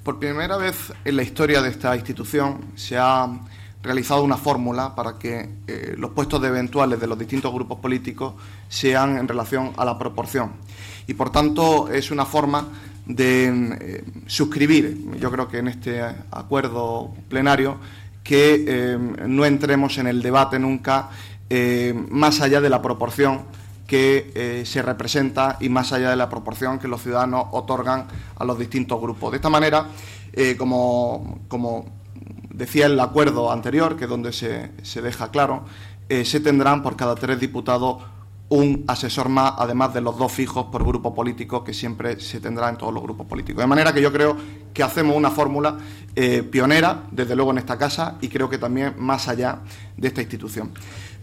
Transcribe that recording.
Por primera vez en la historia de esta institución se ha realizado una fórmula para que los puestos de eventuales de los distintos grupos políticos sean en relación a la proporción. Y, por tanto, es una forma de suscribir, yo creo que en este acuerdo plenario, que no entremos en el debate nunca más allá de la proporción que se representa y más allá de la proporción que los ciudadanos otorgan a los distintos grupos. De esta manera, como decía el acuerdo anterior, que es donde se deja claro, se tendrán por cada 3 diputados un asesor más, además de los 2 fijos por grupo político que siempre se tendrá en todos los grupos políticos. De manera que yo creo que hacemos una fórmula pionera, desde luego en esta casa, y creo que también más allá de esta institución.